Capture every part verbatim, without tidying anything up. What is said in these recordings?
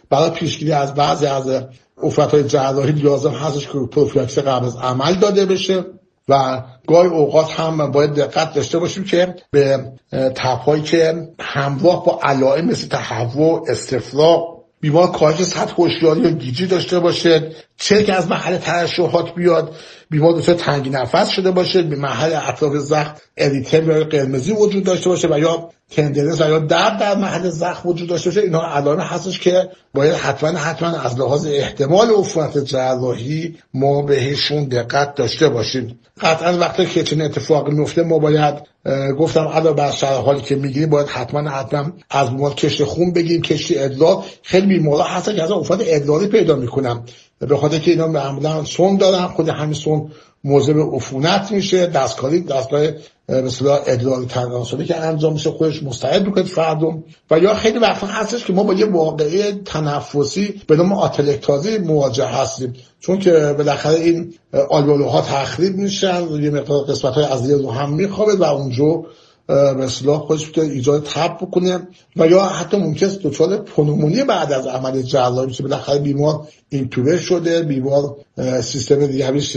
برای پیشگیری از بعضی از عفونت‌های جراحی لازم هستش که پروفیلاکسی قبل از عمل داده بشه و گاهی اوقات هم باید دقت داشته باشیم که به تب‌هایی که همراه با علائم مثل تهوع، استفراغ، بیمار کاهش سطح هوشیاری یا گیجی داشته باشه، چه که از محل ترشحات بیاد، بیمار دچار تنگی نفس شده باشه، به محل اطراف زخم اریتم یا قرمزی وجود داشته باشه و یا تندرنس و یا درد در محل زخم وجود داشته باشه، اینها علائم هستش که باید حتما حتما از لحاظ احتمال عفونت جراحی ما بهشون دقت داشته باشیم. قطعا وقتی که چنین اتفاقی میفته ما باید گفتم علاوه بر شرح حالی که میگیریم باید حتما حتما از بیمار کشت خون بگیریم، کشت ادرار. خیلی بیمارا هستن که از عفونت ادراری پیدا میکنن به خاطر که اینا معمولا سون دارن، خود همین سون موجب عفونت میشه. دستکاری دستگاه به اصطلاح ادراری تناسلی که انجام میشه خودش مستعد بکنید فردم. و یا خیلی وقتا هستش که ما با یه واقعه تنفسی به نام آتلکتازی مواجه هستیم، چون که بالاخره این آلولوها تخریب میشن، یه مقدار قسمت‌های عضله رو هم میخوابه و اونجا به اصطلاح خودش میتونه ایجاد تب بکنه و یا حتی ممکنه دچار پنومونی بعد از عمل جراحی بشه. بالاخره بیمار اینتوبه شده، بیمار سیستم ریه‌اش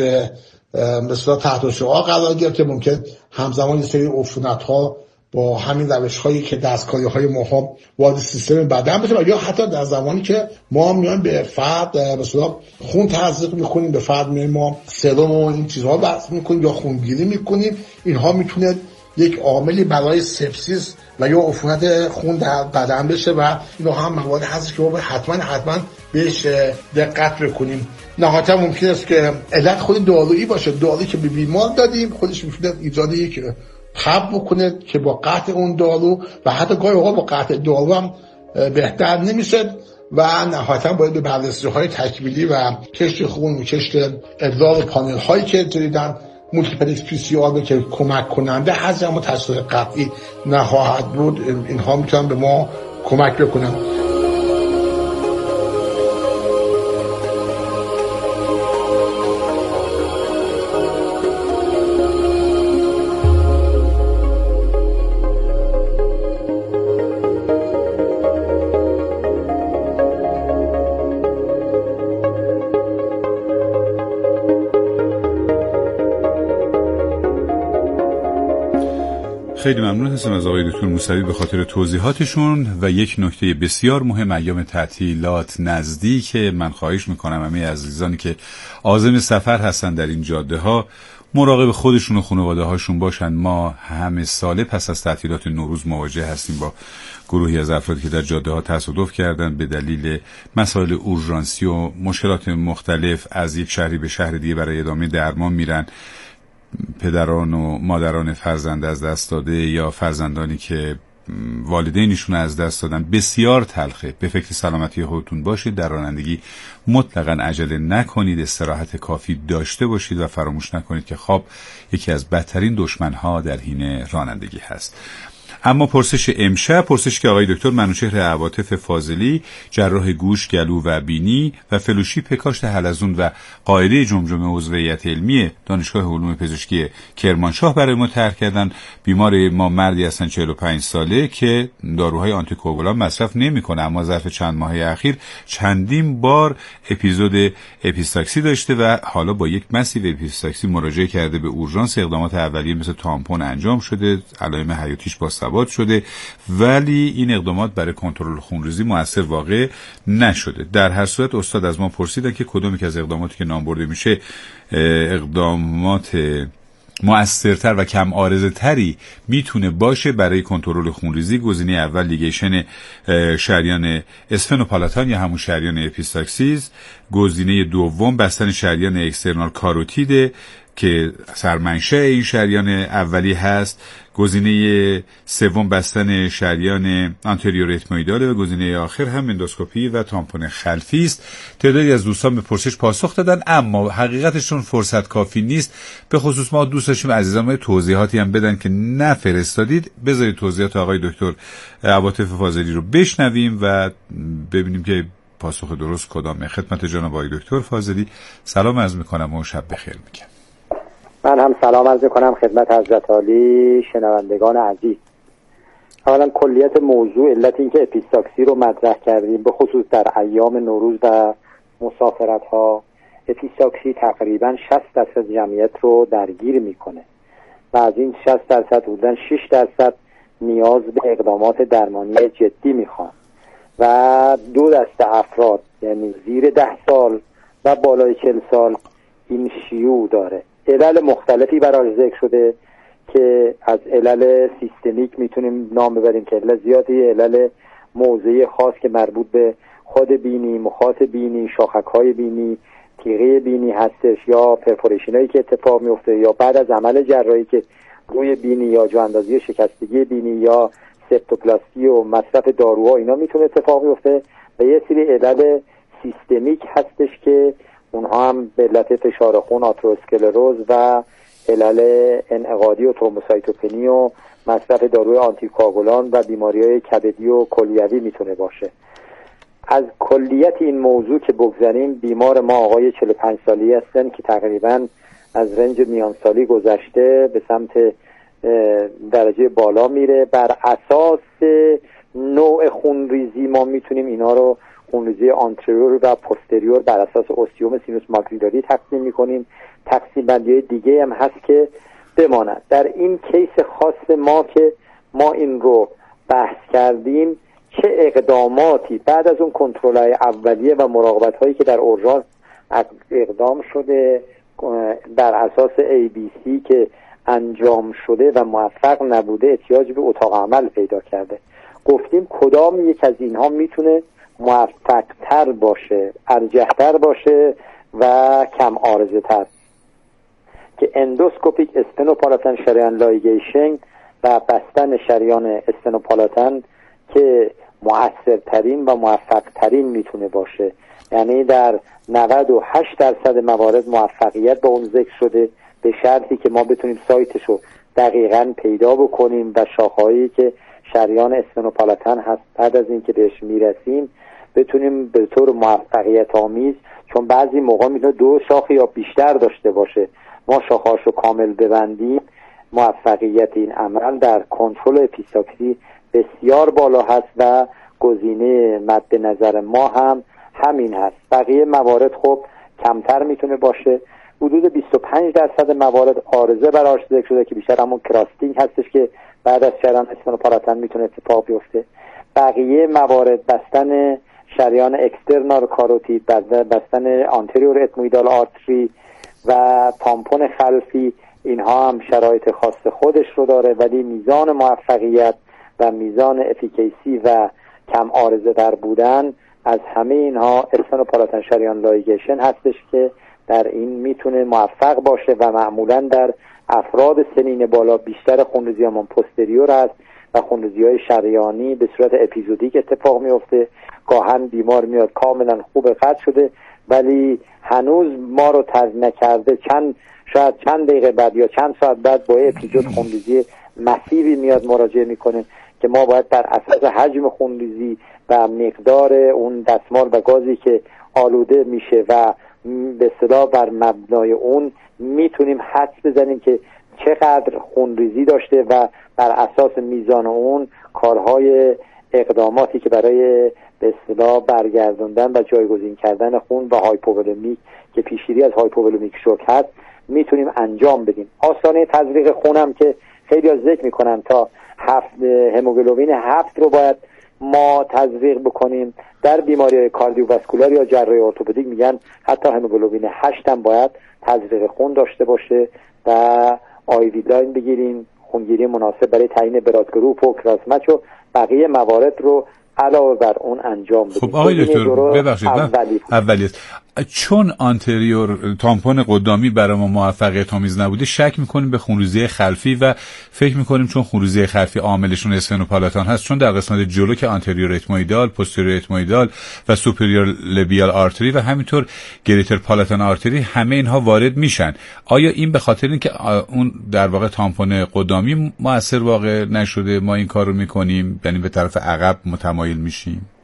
مثلا تحت شعاع قرار گرفت که ممکن همزمان یه سری عفونت‌ها با همین روش‌هایی که دستکاری‌های ما وارد سیستم بدن بشه و یا حتی در زمانی که ما میایم به فرد مثلا خون تزریق می‌کنیم، به فرد میایم ما سرم و این چیزها بس می‌کنیم یا خونگیری می‌کنیم، اینها میتونه یک عاملی برای سپسیس و یا عفونت خون در بدن بشه و اینا هم موارد هست که ما حتما حتما بهش دقت بکنیم. نهایتا ممکن است که علت خود دارویی باشه، دارویی که به بیمار دادیم خودش میتونه ایجاد یک تب بکنه که با قطع اون دارو و حتی گاهی اوقات با قطع دارو هم بهتر نمیشه و نهایتا باید به بررسی‌های تکمیلی و کشت خون و کشت ادرار پانل هایی که جدیدن مولتیپلکس پی سی آر که کمک کننده هست اما تشخیص قطعی نخواهد بود، اینها میتونن به ما کمک بکنن. خیلی ممنون هستم از آقای دکتر موسوی به خاطر توضیحاتشون و یک نکته بسیار مهم، ایام تعطیلات نزدیک، من خواهش میکنم همه عزیزانی که عازم سفر هستن در این جاده ها مراقب خودشون و خانواده هاشون باشن. ما همه ساله پس از تعطیلات نوروز مواجه هستیم با گروهی از افرادی که در جاده ها تصادف کردن به دلیل مسائل اورژانسی و مشکلات مختلف، از یک شهری به شهر دیگه برای ادامه درمان میرن. پدران و مادران فرزند از دست داده یا فرزندانی که والدینشون از دست دادن بسیار تلخه. به فکر سلامتی خودتون باشید، در رانندگی مطلقاً عجله نکنید، استراحت کافی داشته باشید و فراموش نکنید که خواب یکی از بدترین دشمنها در حین رانندگی هست. اما پرسش امشب، پرسش که آقای دکتر منوچهر عواطف فاضلی، جراح گوش، گلو و بینی و فلوشیپ کاشت حلزون و قاعده جمجمه عضو هیئت علمی دانشگاه علوم پزشکی کرمانشاه برای ما طرح کردن. بیمار ما مردی هستن چهل و پنج ساله که داروهای آنتی کوآگولان مصرف نمیکنه، اما ظرف چند ماه اخیر چندین بار اپیزود اپیستاکسی داشته و حالا با یک مسیو اپیستاکسی مراجعه کرده به اورژانس. اقدامات اولیه مثل تامپون انجام شده، علائم حیاتیش با ثبات شده، ولی این اقدامات برای کنترل خونریزی مؤثر واقع نشده. در هر صورت استاد از ما پرسیدن که کدومی که از اقداماتی که نام برده میشه اقدامات مؤثرتر و کم عارضه تری میتونه باشه برای کنترل خونریزی. گزینه اول لیگیشن شریان اسفنوپالاتان یا همون شریان اپیستاکسیز، گزینه دوم بستن شریان اکسترنال کاروتیده که سرمنشأ این شریان اولی هست، گزینه سوم بستن شریان آنتریور اتمویداله و گزینه آخر هم اندوسکوپی و تامپون خلفی است. تعدادی از دوستان به پرسش پاسخ دادن اما حقیقتشون فرصت کافی نیست. به خصوص ما دوست داشتیم عزیزان توضیحاتی هم بدن که نفرستادید. بذارید توضیحات آقای دکتر عواطف فاضلی رو بشنویم و ببینیم که پاسخ درست کدامه. خدمت جناب آقای دکتر فاضلی سلام عرض میکنم و شب بخیر میگم. من هم سلام عرض کنم خدمت حضرت عالی، شنوندگان عزیز. اولا کلیت موضوع علت این که اپیستاکسی رو مطرح کردیم، به خصوص در ایام نوروز و مسافرت ها. اپیستاکسی تقریبا شصت درصد جمعیت رو درگیر میکنه و از این شصت درصد حدوداً شش درصد نیاز به اقدامات درمانی جدی میخوان و دو دسته افراد یعنی زیر ده سال و بالای چهل سال این شیوع داره. علل مختلفی براش ذکر شده که از علل سیستمیک میتونیم نام ببریم که علل زیادی، علل موضعی خاص که مربوط به خود بینی، مخاط بینی، شاخک‌های بینی، تیغه بینی هستش، یا پرفوریشن هایی که اتفاق میفته یا بعد از عمل جراحی که روی بینی یا جواندازی شکستگی بینی یا سپتوپلاستی و مصرف داروها اینا میتونه اتفاق بیفته و یه سری علل سیستمیک هستش که اونها هم به علت فشار خون، آتروسکلروز و علل انعقادی و ترومبوسایتوپنی و مصرف داروی آنتیکواگولان و بیماری‌های کبدی و کلیوی میتونه باشه. از کلیت این موضوع که بگذاریم، بیمار ما آقای چهل و پنج سالی هستن که تقریبا از رنج میان سالی گذشته به سمت درجه بالا میره. بر اساس نوع خونریزی ما میتونیم اینا رو خونریزی آنتریور و پوستریور بر اساس اوستیوم سینوس ماکسیلاری تقسیم میکنیم. تقسیم بندی دیگه هم هست که بماند. در این کیس خاص ما که ما این رو بحث کردیم، چه اقداماتی بعد از اون کنترل‌های اولیه و مراقبت هایی که در اورژانس اقدام شده بر اساس ای بی سی که انجام شده و موفق نبوده احتیاج به اتاق عمل پیدا کرده. گفتیم کدام یک از اینها میتونه موفق تر باشه، ارجح‌تر باشه و کم عارضه تر، که اندوسکوپیک استنوپالاتن شریان لایگیشن و بستن شریان استنوپالاتن که مؤثرترین و موفقترین میتونه باشه. یعنی در نود و هشت درصد موارد موفقیت با اون ذکر شده، به شرطی که ما بتونیم سایتشو دقیقاً پیدا بکنیم و شاخه‌هایی که شریان استنوپالاتن هست بعد از اینکه بهش میرسیم بتونیم به طور موفقیت آمیز، چون بعضی موقع میتونه دو شاخ یا بیشتر داشته باشه، ما شاخه‌هاشو کامل ببندیم، موفقیت این عمل در کنترل اپیستاکسی بسیار بالا هست و گزینه مد نظر ما هم همین هست. بقیه موارد خب کمتر میتونه باشه. حدود بیست و پنج درصد موارد عارضه براش ذکر شده که بیشتر همون کراستینگ هستش که بعد از شریان استنوپالاتن میتونه اتفاق بیفته. بقیه موارد بستن شریان اکسترنال کاروتید، بستن آنتریور اتمویدال آرتری و تامپون خلفی، اینها هم شرایط خاص خودش رو داره، ولی میزان موفقیت و میزان افیکیسی و کم عارضه در بودن از همه اینها استنوپالاتن شریان لایگیشن هستش که در این میتونه موفق باشه و معمولا در افراد سنین بالا بیشتر خونریزی همون پوستریور هست و خونریزی های شریانی به صورت اپیزودیک اتفاق میفته. گاهن بیمار میاد کاملا خوب قطع شده ولی هنوز ما رو تز نکرده، چند شاید چند دقیقه بعد یا چند ساعت بعد با اپیزود خونریزی مسیری میاد مراجعه میکنه که ما باید بر اساس حجم خونریزی و مقدار اون دستمال و گازی که آلوده میشه و به اصطلاح بر مبنای اون میتونیم حدس بزنیم که چقدر خونریزی داشته و بر اساس میزان اون کارهای اقداماتی که برای به اصطلاح برگردوندن و جایگزین کردن خون و هایپوولمیک که پیشگیری از هایپوولمیک شوک هست میتونیم انجام بدیم. آستانه تزریق خونم که خیلی ها ذکر میکنن تا هفت هموگلوبین هفت رو باید ما تزریق بکنیم. در بیماری کاردیوواسکولار یا جراحی ارتوپدیک میگن حتی هموگلوبین هشت هم باید تزریق خون داشته باشه و آیوی لاین بگیریم، خونگیری مناسب برای تعیین براد گروپ و کراس مچ و بقیه موارد رو علاوه بر اون انجام بدیم. خب آقای دکتر ببخشید اولی است. چون آنتریور تامپون قدامی برای ما موفقیت آمیز نبوده شک میکنیم به خونریزی خلفی و فکر میکنیم چون خونریزی خلفی عاملشون استنوپالاتان هست، چون در قسمت جلو که آنتریور اتمویدال، پوستریور اتمویدال و سوپریور لبیال آرتری و همینطور گریتر پالاتان آرتری همه اینها وارد میشن. آیا این به خاطر اینکه اون در واقع تامپون قدامی مؤثر واقع نشده ما این کار رو میکنیم، یعنی به طرف عقب متمایل میشیم؟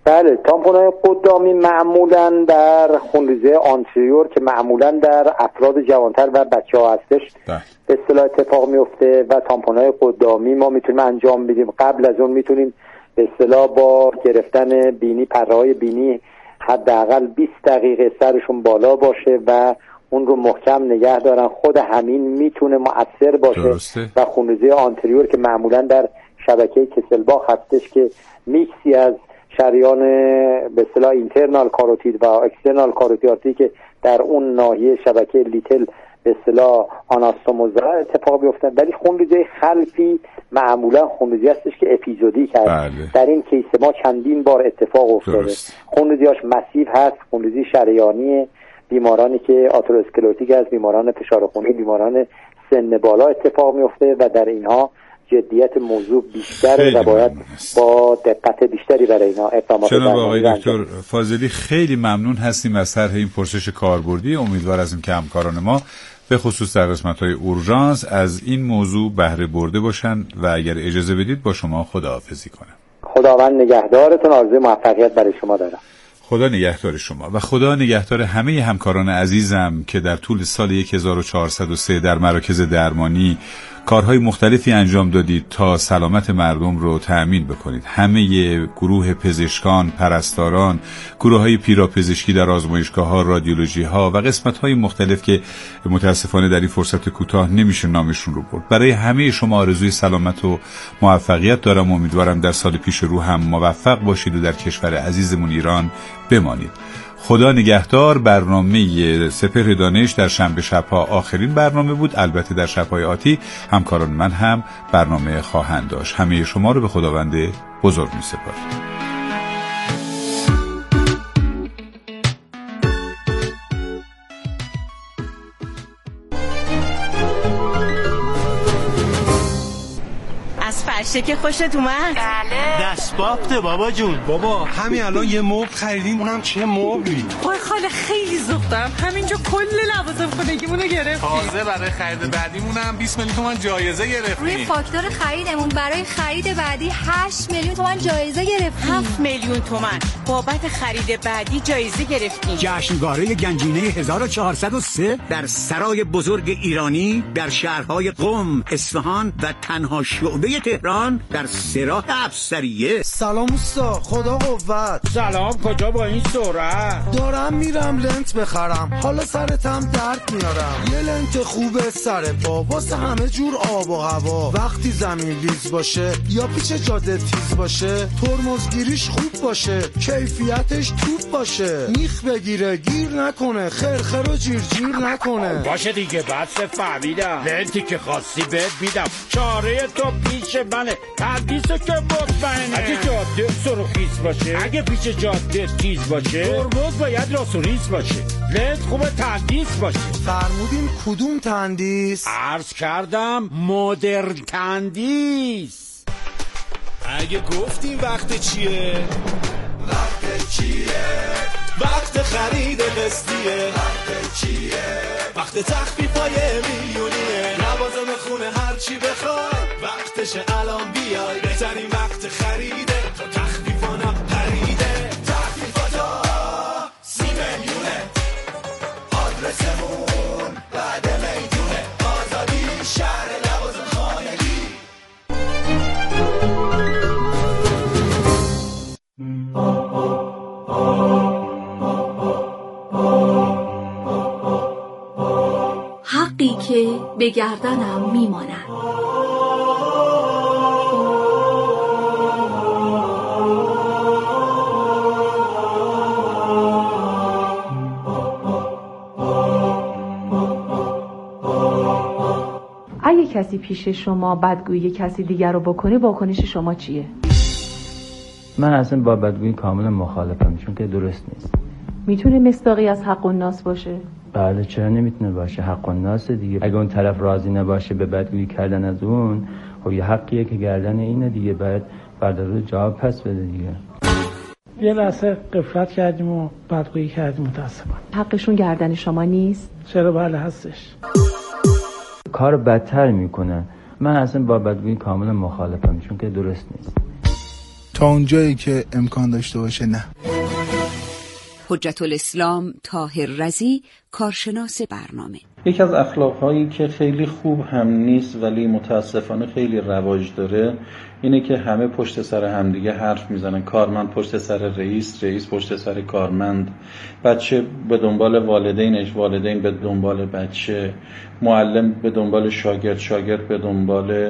بله، تامپون‌های قدامی معمولاً در خونریزی آنتریور که معمولاً در افراد جوانتر و بچه‌ها هستش به اصطلاح اتفاق میفته و تامپون‌های قدامی ما میتونیم انجام بدیم. قبل از اون میتونیم به اصطلاح با گرفتن بینی، پره‌های بینی حداقل بیست دقیقه سرشون بالا باشه و اون رو محکم نگه دارن. خود همین میتونه مؤثر باشه. درسته. و خونریزی آنتریور که معمولاً در شبکه کسلباخ هستش که میکسی از شریان به اصطلاح اینترنال کاروتید و اکسترنال کاروتید که در اون ناحیه شبکه لیتل به اصطلاح آناستوموزا اتفاق بیفتن، ولی خونریزی خلفی معمولا خونریزی هستش که اپیزودیک هست. بله. در این کیس ما چندین بار اتفاق افتاده. خونریزیاش مسیو هست، خونریزی شریانی بیمارانی که آتروسکلروتیک هست، بیماران فشار خونی، بیماران سن بالا اتفاق میفته و در اینها جدیت موضوع بیشتره و باید با دقت بیشتری برای اینا اقدامات درمانی. جناب آقای دکتر فاضلی خیلی ممنون هستیم از طرح این پرسش کاربردی. امیدوار هستیم که همکاران ما به خصوص در قسمت‌های اورژانس از این موضوع بهره برده باشن و اگر اجازه بدید با شما خداحافظی کنم. خداوند نگهدارتون، آرزوی موفقیت برای شما دارم. خدا نگهدار شما و خدا نگهدار همه همکاران عزیزم که در طول سال هزار و چهارصد و سه در مراکز درمانی کارهای مختلفی انجام دادید تا سلامت مردم رو تأمین بکنید. همه گروه پزشکان، پرستاران، گروه‌های پیراپزشکی در آزمایشگاه‌ها، رادیولوژی‌ها و قسمت‌های مختلف که متاسفانه در این فرصت کوتاه نمیشه نامشون رو برد. برای همه شما آرزوی سلامت و موفقیت دارم. امیدوارم در سال پیش رو هم موفق باشید و در کشور عزیزمون ایران بمانید. خدا نگهدار. برنامه سپهر دانش در شنبه شبها آخرین برنامه بود. البته در شبهای آتی همکاران من هم برنامه خواهند داشت. همه شما رو به خداوند بزرگ می سپارم. فرشه که خوشت اومد؟ بله. دست بافته بابا جون. بابا همین الان یه مبل خریدیم، اونم چه مبلی؟ وای خاله خیلی ذوق دارم، همینجا کل لوازم خونگیمونو گرفتیم. تازه برای خرید بعدیمونم بیست میلیون تومان جایزه گرفتیم. روی فاکتور خریدمون برای خرید بعدی هشت میلیون تومان جایزه گرفتیم. هفت میلیون تومان بابت خرید بعدی جایزه گرفتیم. جشنواره گنجینه هزار و چهارصد و سه در سرای بزرگ ایرانی در شهرهای قم، اصفهان و تنها شعبه تهران در سراح افسریه. سلام اوستا، خدا قوت. سلام، کجا با این سرعت؟ دارم میرم لنت بخرم، حالا سرتم درد میارم. یه لنت خوبه سر پا واسه همه جور آب و هوا. وقتی زمین لیز باشه یا پیچ جاده تیز باشه، ترمزگیریش خوب باشه، کیفیتش توپ باشه، میخ بگیره گیر نکنه، خرخر و جیر جیر نکنه. باشه دیگه، بس فهمیدم. لنتی که خواستی بهت میدم، چاره تو پیش منه، تندیسو که مطمئنه. اگه جاده سرخیز باشه، اگه پیچ جاده تیز باشه، ترمز باید راست و ریز باشه، لنت خوبه تندیس باشه. فرمودین کدوم تندیس؟ عرض کردم مدرن تندیس. اگه گفتیم وقت چیه؟ وقت چیه؟ وقت خرید قسطیه. وقت چیه؟ وقت تخفیفای میلیونیه. لوازم خونه هر چی بخوای، وقتش الان بیای. بهترین وقت خریده، تا تخفیفانم خریده. تخفیفاتا سی میلیونه، آدرسمون بعد میدونه. آزادی شهر لوازم خانگی. حقی که به گردنم میماند. اگه کسی پیش شما بدگویی کسی دیگر رو بکنه، واکنش شما چیه؟ من اصلا با بدگویی کاملا مخالفم، چون که درست نیست. میتونه مصداقی از حق الناس باشه؟ بله، چرا نمیتونه باشه؟ حق الناس دیگه. اگه اون طرف راضی نباشه به بدگویی کردن از اون، خب یه حقیه که گردن اینه دیگه، باید فردا رو جواب پس بده دیگه. یه لحظه غفلت کردیم و بدگویی کردیم متاسفانه. حقشون گردن شما نیست؟ چرا بله هستش. کار بدتر میکنن. من اصلا با بدگویی کاملا مخالفم، چون که درست نیست. تا اونجایی که امکان داشته باشه نه. حجت الاسلام طاهر رضی، کارشناس برنامه: یکی از اخلاق‌هایی که خیلی خوب هم نیست ولی متاسفانه خیلی رواج داره اینه که همه پشت سر همدیگه حرف میزنن. کارمند پشت سر رئیس، رئیس پشت سر کارمند، بچه به دنبال والدینش، والدین به دنبال بچه، معلم به دنبال شاگرد، شاگرد به دنبال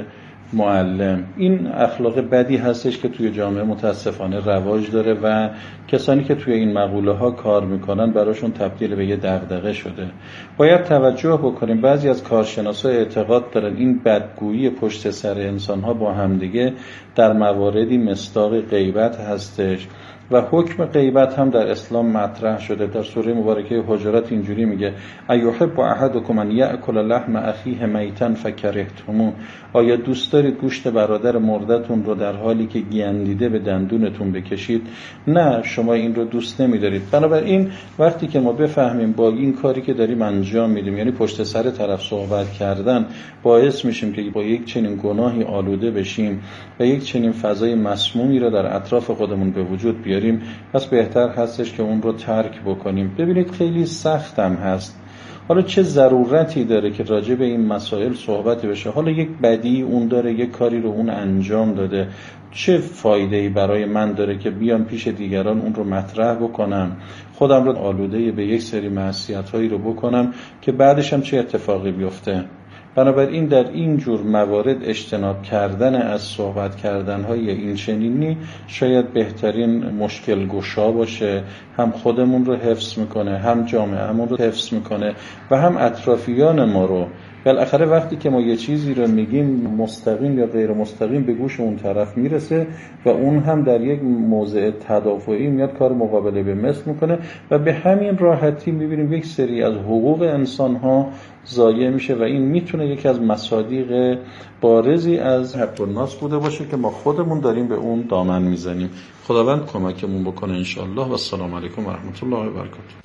معلم. این اخلاق بدی هستش که توی جامعه متاسفانه رواج داره و کسانی که توی این مقوله ها کار میکنن براشون تبدیل به یه دغدغه شده. باید توجه بکنیم بعضی از کارشناسا اعتقاد دارن این بدگویی پشت سر انسان ها با همدیگه در مواردی مصداق غیبت هستش و حکم غیبت هم در اسلام مطرح شده. در سوره مبارکه حجرات اینجوری میگه: ایحب احدکم ان یأکل لحم اخیه میتا فکرهتموه. آیا دوست دارید گوشت برادر مردتون رو در حالی که گندیده به دندونتون بکشید؟ نه، شما این رو دوست نمیدارید. بنابراین وقتی که ما بفهمیم با این کاری که داریم انجام میدیم، یعنی پشت سر طرف صحبت کردن، باعث میشیم که با یک چنین گناهی آلوده بشیم و یک چنین فضای مسمومی رو در اطراف خودمون به وجود بیاریم، پس بهتر هستش که اون رو ترک بکنیم. ببینید خیلی سختم هست. حالا چه ضرورتی داره که راجع به این مسائل صحبت بشه؟ حالا یک بدی اون داره، یک کاری رو اون انجام داده، چه فایده‌ای برای من داره که بیام پیش دیگران اون رو مطرح بکنم، خودم رو آلوده به یک سری معصیت‌هایی رو بکنم که بعدش هم چه اتفاقی بیفته؟ بنابراین در این جور موارد اجتناب کردن از صحبت کردن‌های این چنینی شاید بهترین مشکل گشا باشه. هم خودمون رو حفظ میکنه، هم جامعه‌مون رو حفظ میکنه و هم اطرافیان ما رو. بالاخره وقتی که ما یه چیزی رو میگیم مستقیم یا غیر مستقیم به گوش اون طرف میرسه و اون هم در یک موضع تدافعی میاد کار مقابله به مثل میکنه و به همین راحتی میبینیم یک سری از حقوق انسان‌ها ضایع میشه و این میتونه یکی از مصادیق بارزی از حق الناس بوده باشه که ما خودمون داریم به اون دامن میزنیم. خداوند کمکمون بکنه انشاءالله. و السلام علیکم و رحمت الله و برکاته.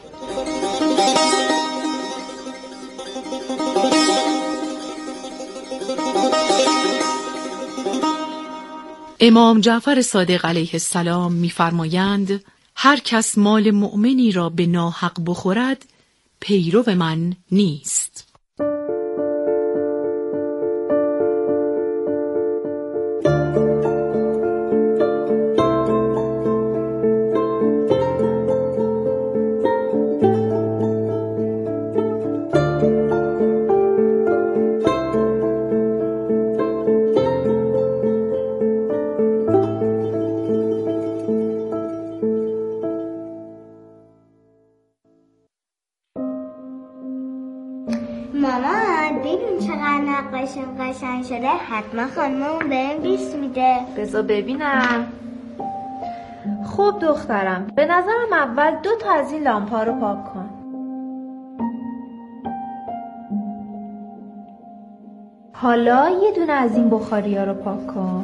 امام جعفر صادق علیه السلام می‌فرمایند هر کس مال مؤمنی را به ناحق بخورد پیرو من نیست. قشنگ شده، حتما خانممون بهم بیست میده. بذار ببینم. خب دخترم، به نظرم اول دو تا از این لامپا رو پاک کن. حالا یه دونه از این بخاریا رو پاک کن.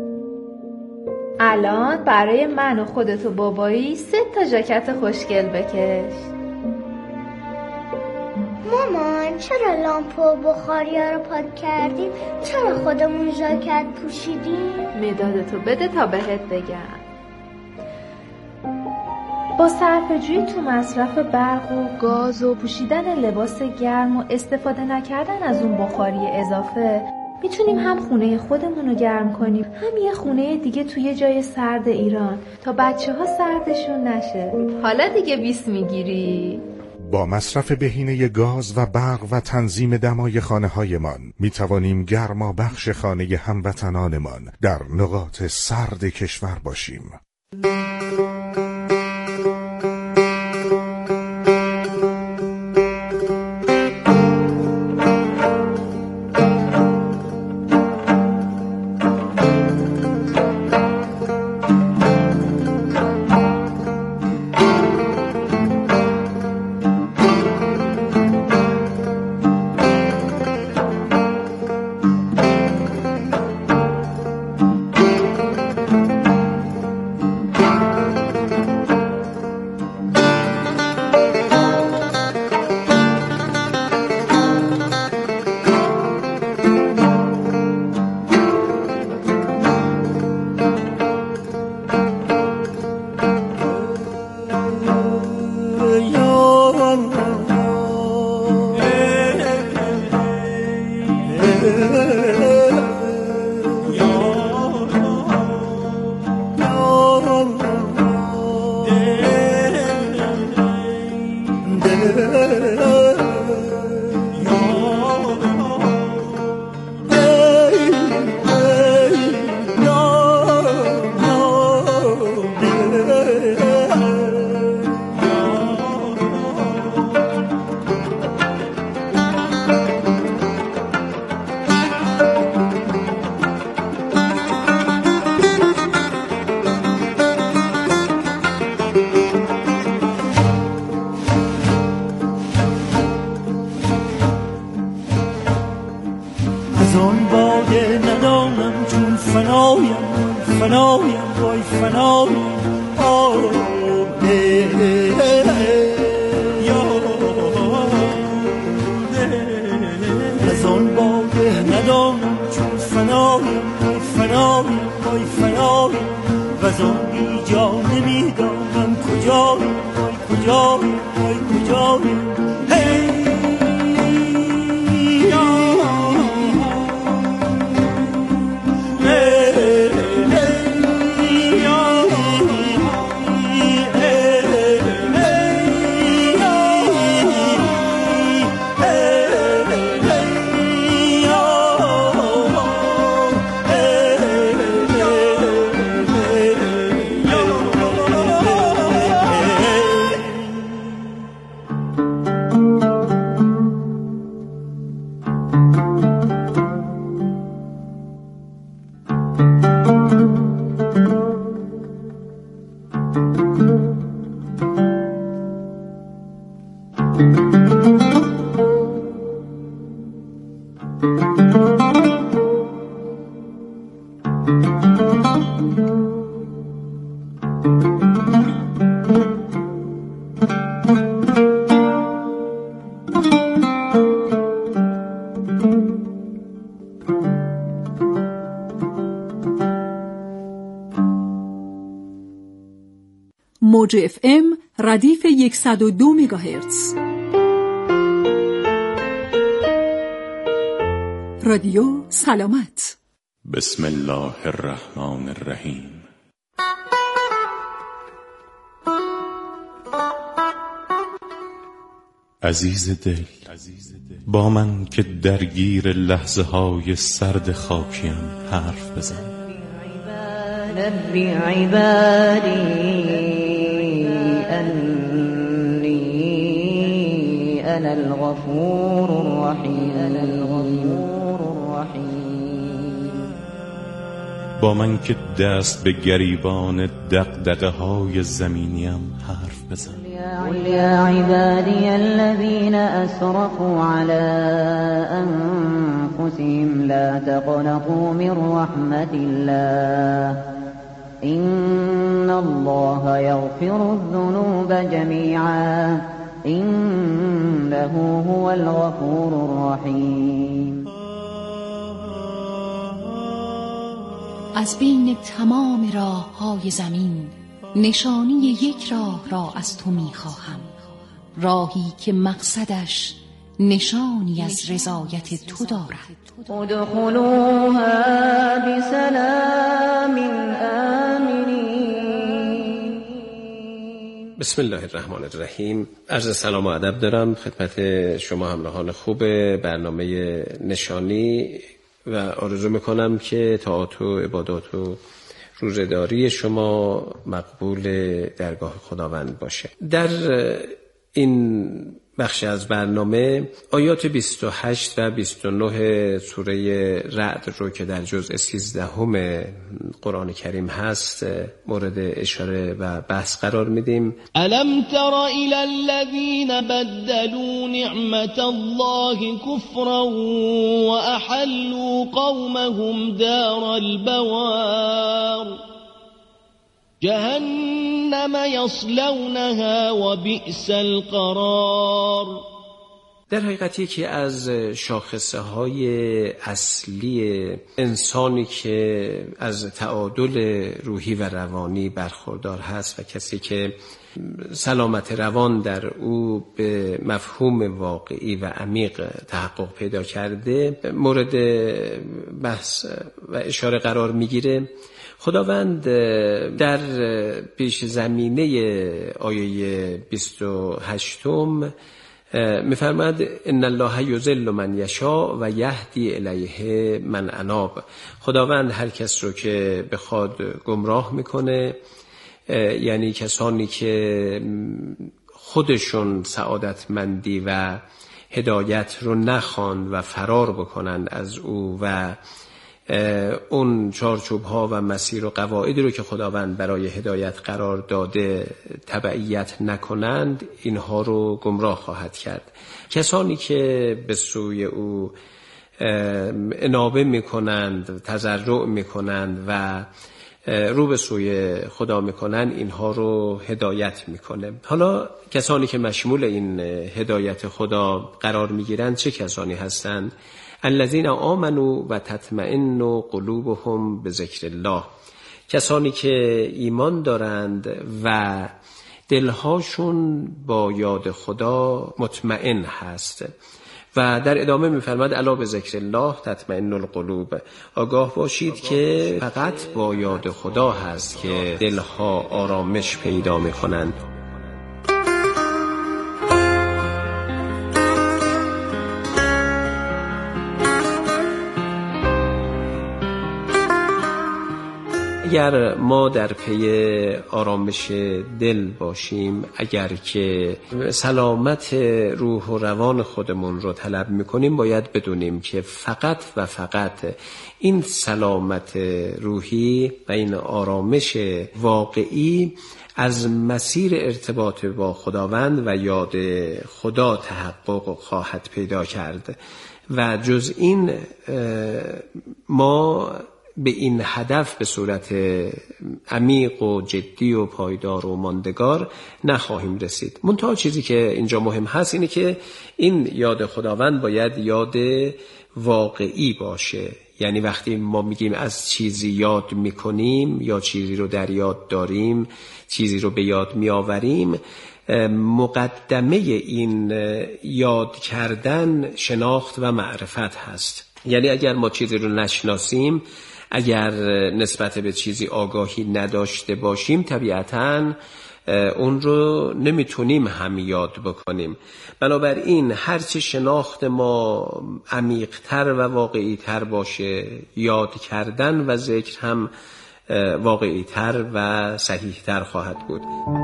الان برای من و خودت و بابایی سه تا ژاکت خوشگل بکش. مامان چرا لامپ و بخاریا رو پاک کردیم؟ چرا خودمون ژاکت پوشیدیم؟ مدادتو بده تا بهت بگم. با صرفه‌جویی تو مصرف برق و گاز و پوشیدن لباس گرم و استفاده نکردن از اون بخاری اضافه میتونیم هم خونه خودمون رو گرم کنیم، هم یه خونه دیگه توی جای سرد ایران تا بچه ها سردشون نشه. حالا دیگه بیست میگیری؟ با مصرف بهینه گاز و برق و تنظیم دمای خانه‌هایمان می‌توانیم گرما بخش خانه هموطنانمان در نقاط سرد کشور باشیم. وای فنای غذایی جا نمیدانم کجای وای کجای وای کجای هی موج اف ام ردیف صد و دو مگاهرتز. رادیو سلامت. بسم الله الرحمن الرحیم. عزیز دل، با من که درگیر لحظه های سرد خاکیم حرف بزن. نبی عبادی انی انا الغفور الرحیم. با من که دست به گریبان دغدغه های زمینیم حرف بزن. قل یا عبادی الذین اسرفوا علی انفسهم لا تقنطوا من رحمت الله ان الله یغفر الذنوب جمیعا انه هو الغفور الرحیم. از بین تمام راه های زمین نشانی یک راه را از تو می خواهم، راهی که مقصدش نشانی از رضایت تو دارد. ادخلوها بسلام آمنین. بسم الله الرحمن الرحیم. عرض سلام و ادب دارم خدمت شما همراهان خوب برنامه نشانی و آرزو میکنم که طاعات و عبادات و روزه‌داری شما مقبول درگاه خداوند باشه. در این بخش از برنامه آیات بیست و هشت و بیست و نه سوره رعد رو که در جزء سیزدهم قرآن کریم هست مورد اشاره و بحث قرار میدیم. الم تر الی الذین بدلوا نعمت الله کفرا و احلوا قومهم دار البوار جهنم یصلونها و بئس القرار. در حقیقت یکی از شاخصه های اصلی انسانی که از تعادل روحی و روانی برخوردار هست و کسی که سلامت روان در او به مفهوم واقعی و عمیق تحقق پیدا کرده مورد بحث و اشاره قرار میگیره. خداوند در پیش زمینه آیه بیست و هشتم میفرماد ان الله یضل من یشاء و یهدی الیه من اناب. خداوند هر کس رو که بخواد گمراه میکنه، یعنی کسانی که خودشون سعادتمندی و هدایت رو نخوان و فرار بکنن از او و اون چارچوب ها و مسیر و قواعدی رو که خداوند برای هدایت قرار داده تبعیت نکنند، اینها رو گمراه خواهد کرد. کسانی که به سوی او انابه میکنند، تضرع میکنند و رو به سوی خدا میکنن اینها رو هدایت میکنه. حالا کسانی که مشمول این هدایت خدا قرار میگیرند چه کسانی هستند؟ الذین آمنوا و تطمئن قلوبهم بذکر الله، کسانی که ایمان دارند و دلهاشون با یاد خدا مطمئن هست. و در ادامه می‌فرماید الا به ذکر الله تطمئن القلوب، آگاه باشید که فقط با یاد خدا هست که دلها آرامش پیدا می‌کنند. اگر ما در پی آرامش دل باشیم، اگر که سلامت روح و روان خودمون رو طلب میکنیم، باید بدونیم که فقط و فقط این سلامت روحی و این آرامش واقعی از مسیر ارتباط با خداوند و یاد خدا تحقق خواهد پیدا کرد و جز این ما به این هدف به صورت عمیق و جدی و پایدار و ماندگار نخواهیم رسید. منتها چیزی که اینجا مهم هست اینه که این یاد خداوند باید یاد واقعی باشه. یعنی وقتی ما میگیم از چیزی یاد میکنیم یا چیزی رو در یاد داریم، چیزی رو به یاد میآوریم، مقدمه این یاد کردن شناخت و معرفت هست. یعنی اگر ما چیزی رو نشناسیم، اگر نسبت به چیزی آگاهی نداشته باشیم، طبیعتاً اون رو نمیتونیم هم یاد بکنیم. بنابراین هرچه شناخت ما عمیق‌تر و واقعی‌تر باشه، یاد کردن و ذکر هم واقعی‌تر و صحیح‌تر خواهد بود.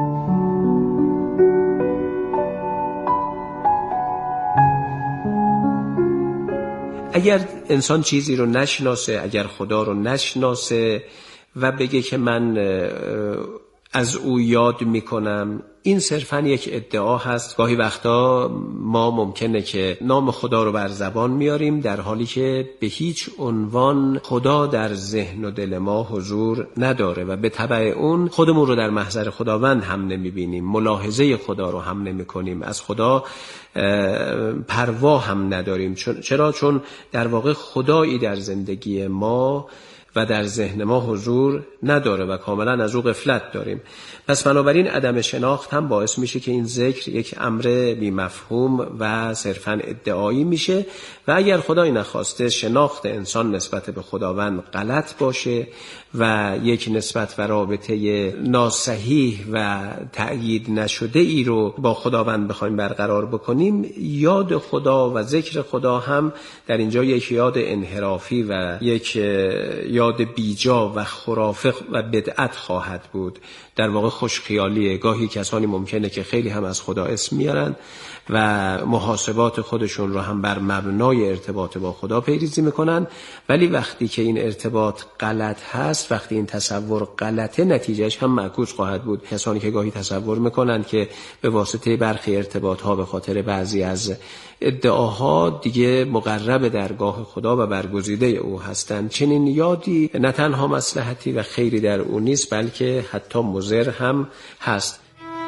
اگر انسان چیزی رو نشناسه، اگر خدا رو نشناسه و بگه که من از او یاد میکنم، این صرفاً یک ادعا هست. گاهی وقتا ما ممکنه که نام خدا رو بر زبان میاریم در حالی که به هیچ عنوان خدا در ذهن و دل ما حضور نداره و به تبع اون خودمون رو در محضر خداوند هم نمیبینیم، ملاحظه خدا رو هم نمیکنیم، از خدا پروا هم نداریم. چرا؟ چون در واقع خدایی در زندگی ما و در ذهن ما حضور نداره و کاملا از او غفلت داریم. پس بنابراین عدم شناخت هم باعث میشه که این ذکر یک امر بی مفهوم و صرفاً ادعایی میشه و اگر خدای نخواسته شناخت انسان نسبت به خداوند غلط باشه و یک نسبت و رابطه ناصحیح و تأیید نشده ای رو با خداوند بخوایم برقرار بکنیم، یاد خدا و ذکر خدا هم در اینجا یک یاد انحرافی و یک یاد بیجا و خرافه و بدعت خواهد بود. در واقع خوش خیالیه. گاهی کسانی ممکنه که خیلی هم از خدا اسم میارن و محاسبات خودشون رو هم بر مبنای ارتباط با خدا پیریزی میکنن، ولی وقتی که این ارتباط غلط هست، وقتی این تصور غلطه، نتیجهش هم معکوس خواهد بود. کسانی که گاهی تصور میکنن که به واسطه برخی ارتباط ها به خاطر بعضی از ادعاها دیگه مقرب درگاه خدا و برگزیده او هستند، چنین یادی نه تنها مصلحتی و خیری در او نیست، بلکه حتی مضر هم هست.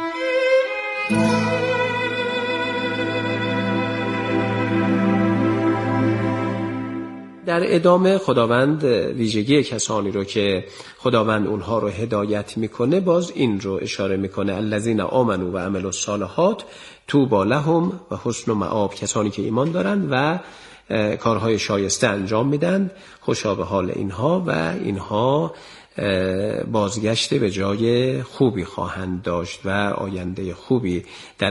در ادامه خداوند ویژگی کسانی رو که خداوند اونها رو هدایت میکنه باز این رو اشاره میکنه: الذین آمنوا و عملوا الصالحات طوبی لهم و حسن مآب، کسانی که ایمان دارن و کارهای شایسته انجام میدن، خوشا به حال اینها و اینها بازگشت به جای خوبی خواهند داشت و آینده خوبی در